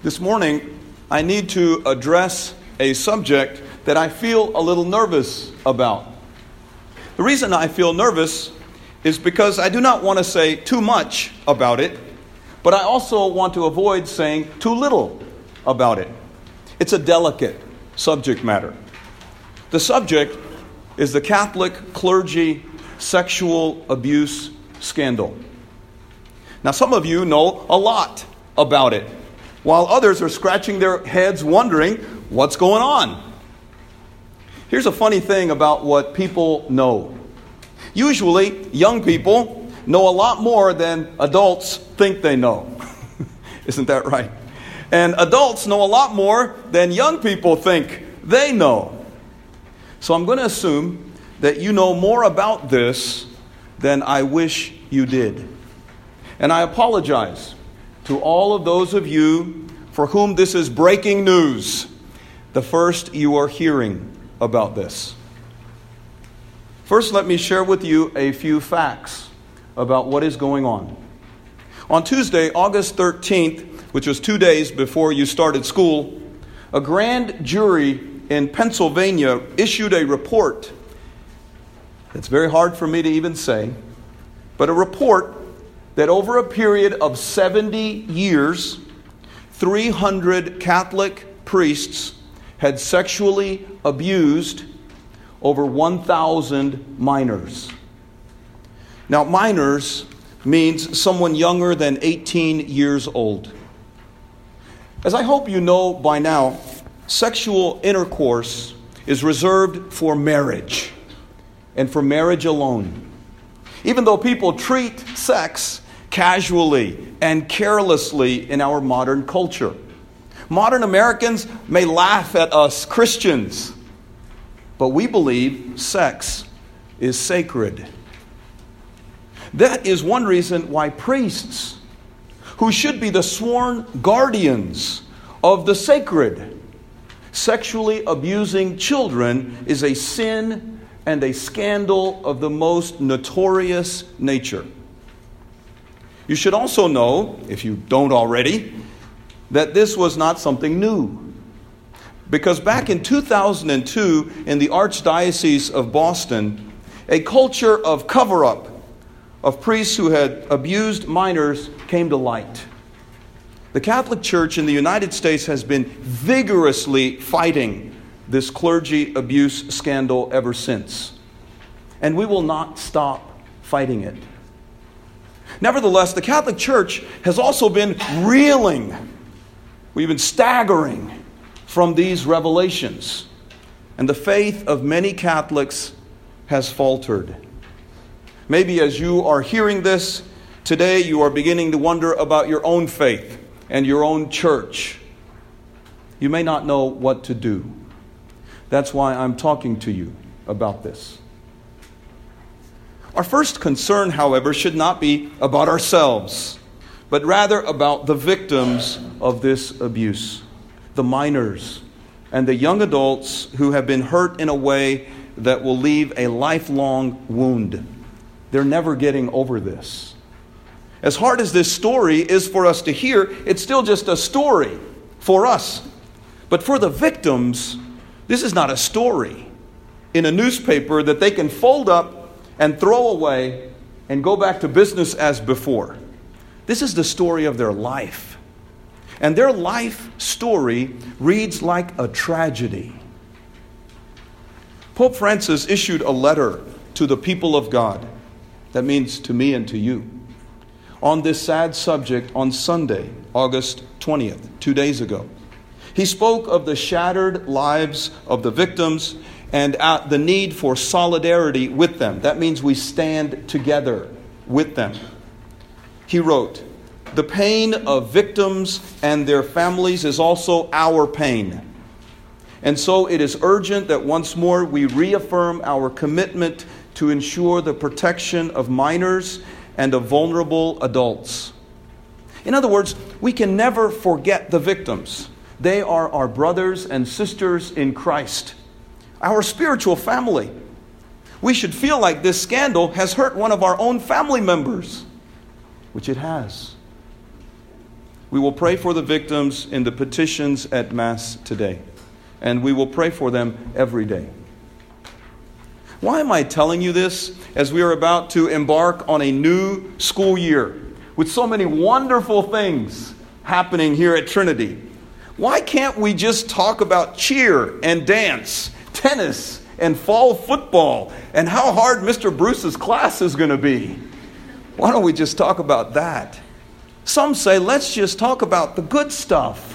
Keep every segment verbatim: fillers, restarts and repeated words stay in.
This morning, I need to address a subject that I feel a little nervous about. The reason I feel nervous is because I do not want to say too much about it, but I also want to avoid saying too little about it. It's a delicate subject matter. The subject is the Catholic clergy sexual abuse scandal. Now, some of you know a lot about it, while others are scratching their heads wondering what's going on. Here's a funny thing about what people know. Usually, young people know a lot more than adults think they know. Isn't that right? And adults know a lot more than young people think they know. So I'm going to assume that you know more about this than I wish you did. And I apologize to all of those of you for whom this is breaking news, the first you are hearing about this. First, let me share with you a few facts about what is going on. On Tuesday, August thirteenth, which was two days before you started school, a grand jury in Pennsylvania issued a report. It's very hard for me to even say, but a report that over a period of seventy years, three hundred Catholic priests had sexually abused over one thousand minors. Now, minors means someone younger than eighteen years old. As I hope you know by now, sexual intercourse is reserved for marriage and for marriage alone. Even though people treat sex casually and carelessly in our modern culture. Modern Americans may laugh at us Christians, but we believe sex is sacred. That is one reason why priests, who should be the sworn guardians of the sacred, sexually abusing children is a sin and a scandal of the most notorious nature. You should also know, if you don't already, that this was not something new. Because back in two thousand two, in the Archdiocese of Boston, a culture of cover-up of priests who had abused minors came to light. The Catholic Church in the United States has been vigorously fighting this clergy abuse scandal ever since. And we will not stop fighting it. Nevertheless, the Catholic Church has also been reeling, we've been staggering from these revelations. And the faith of many Catholics has faltered. Maybe as you are hearing this, today you are beginning to wonder about your own faith and your own church. You may not know what to do. That's why I'm talking to you about this. Our first concern, however, should not be about ourselves, but rather about the victims of this abuse, the minors and the young adults who have been hurt in a way that will leave a lifelong wound. They're never getting over this. As hard as this story is for us to hear, it's still just a story for us. But for the victims, this is not a story in a newspaper that they can fold up and throw away and go back to business as before. This is the story of their life. And their life story reads like a tragedy. Pope Francis issued a letter to the people of God. That means to me and to you. On this sad subject on Sunday, August twentieth, two days ago. He spoke of the shattered lives of the victims and uh, the need for solidarity with them. That means we stand together with them. He wrote, "The pain of victims and their families is also our pain. And so it is urgent that once more we reaffirm our commitment to ensure the protection of minors and of vulnerable adults." In other words, we can never forget the victims. They are our brothers and sisters in Christ, our spiritual family. We should feel like this scandal has hurt one of our own family members, which it has. We will pray for the victims in the petitions at Mass today. And we will pray for them every day. Why am I telling you this as we are about to embark on a new school year with so many wonderful things happening here at Trinity? Why can't we just talk about cheer and dance, tennis and fall football, and how hard Mister Bruce's class is going to be? Why don't we just talk about that? Some say, let's just talk about the good stuff.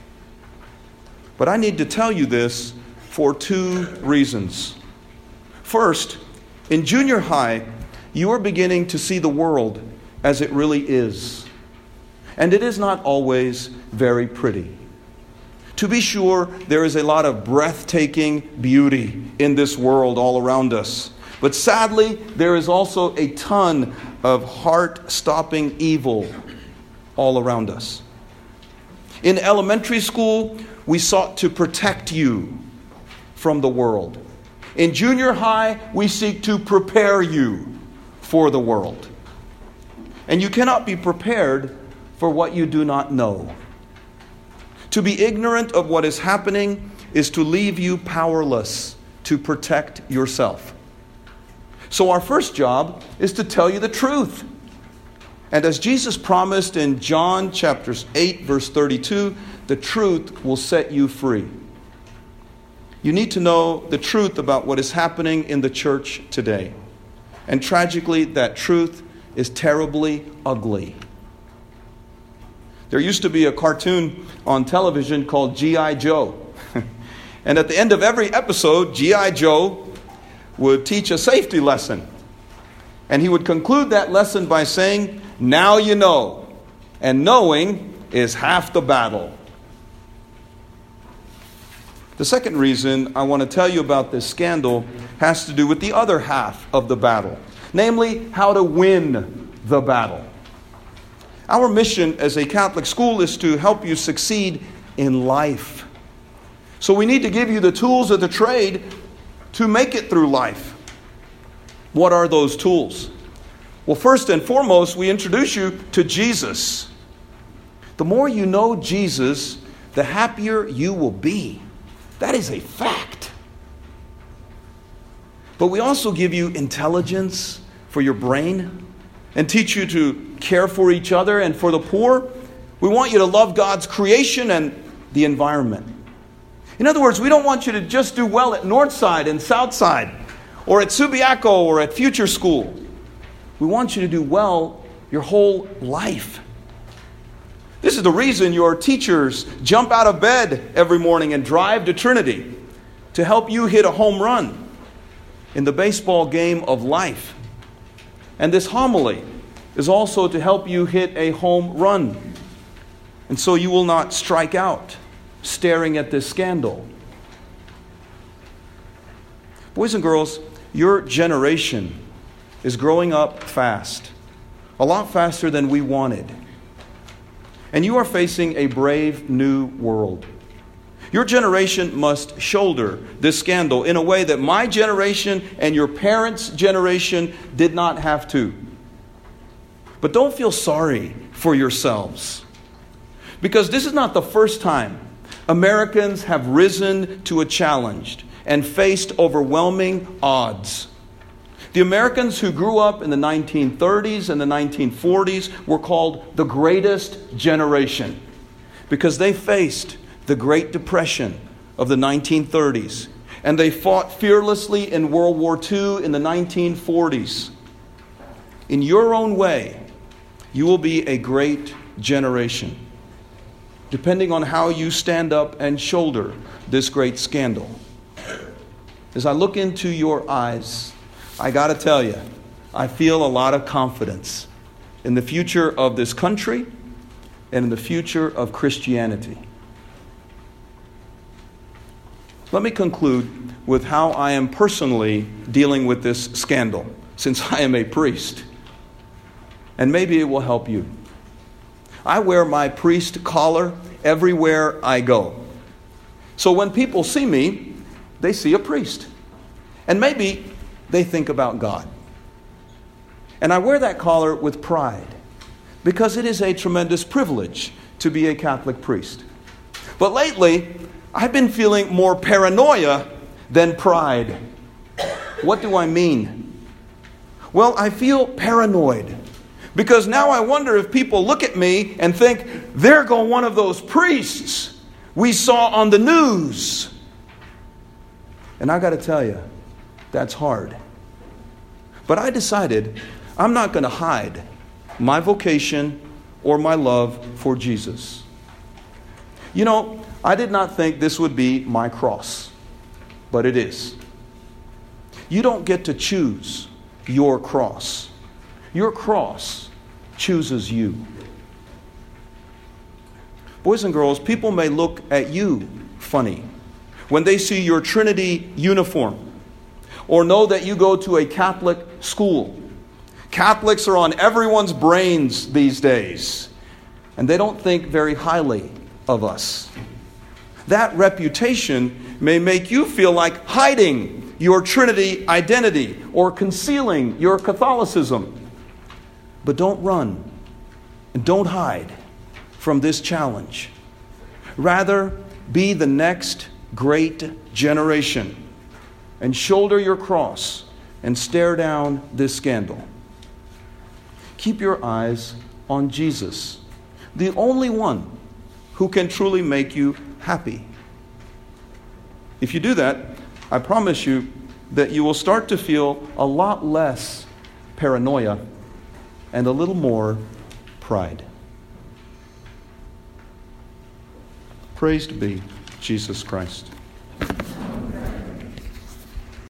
But I need to tell you this for two reasons. First, in junior high, you are beginning to see the world as it really is. And it is not always very pretty. To be sure, there is a lot of breathtaking beauty in this world all around us. But sadly, there is also a ton of heart-stopping evil all around us. In elementary school, we sought to protect you from the world. In junior high, we seek to prepare you for the world. And you cannot be prepared for what you do not know. To be ignorant of what is happening is to leave you powerless to protect yourself. So our first job is to tell you the truth. And as Jesus promised in John chapter eight, verse thirty-two, the truth will set you free. You need to know the truth about what is happening in the church today. And tragically, that truth is terribly ugly. There used to be a cartoon on television called G I Joe. And at the end of every episode, G I Joe would teach a safety lesson. And he would conclude that lesson by saying, "Now you know, and knowing is half the battle." The second reason I want to tell you about this scandal has to do with the other half of the battle, namely how to win the battle. Our mission as a Catholic school is to help you succeed in life. So we need to give you the tools of the trade to make it through life. What are those tools? Well, first and foremost, we introduce you to Jesus. The more you know Jesus, the happier you will be. That is a fact. But we also give you intelligence for your brain and teach you to care for each other and for the poor. We want you to love God's creation and the environment. In other words, we don't want you to just do well at Northside and Southside or at Subiaco or at Future School. We want you to do well your whole life. This is the reason your teachers jump out of bed every morning and drive to Trinity to help you hit a home run in the baseball game of life. And this homily is also to help you hit a home run. And so you will not strike out staring at this scandal. Boys and girls, your generation is growing up fast. A lot faster than we wanted. And you are facing a brave new world. Your generation must shoulder this scandal in a way that my generation and your parents' generation did not have to. But don't feel sorry for yourselves. Because this is not the first time Americans have risen to a challenge and faced overwhelming odds. The Americans who grew up in the nineteen thirties and the nineteen forties were called the greatest generation because they faced the Great Depression of the nineteen thirties and they fought fearlessly in World War Two in the nineteen forties. In your own way, you will be a great generation, depending on how you stand up and shoulder this great scandal. As I look into your eyes, I got to tell you, I feel a lot of confidence in the future of this country and in the future of Christianity. Let me conclude with how I am personally dealing with this scandal, since I am a priest. And maybe it will help you. I wear my priest collar everywhere I go. So when people see me, they see a priest. And maybe they think about God. And I wear that collar with pride because it is a tremendous privilege to be a Catholic priest. But lately, I've been feeling more paranoia than pride. What do I mean? Well, I feel paranoid because now I wonder if people look at me and think, there go one of those priests we saw on the news. And I got to tell you, that's hard. But I decided I'm not going to hide my vocation or my love for Jesus. You know, I did not think this would be my cross, but it is. You don't get to choose your cross. Your cross chooses you. Boys and girls, people may look at you funny when they see your Trinity uniform or know that you go to a Catholic school. Catholics are on everyone's brains these days, and they don't think very highly of us. That reputation may make you feel like hiding your Trinity identity or concealing your Catholicism. But don't run and don't hide from this challenge. Rather, be the next great generation and shoulder your cross and stare down this scandal. Keep your eyes on Jesus, the only one who can truly make you happy. If you do that, I promise you that you will start to feel a lot less paranoia and a little more pride. Praised be Jesus Christ.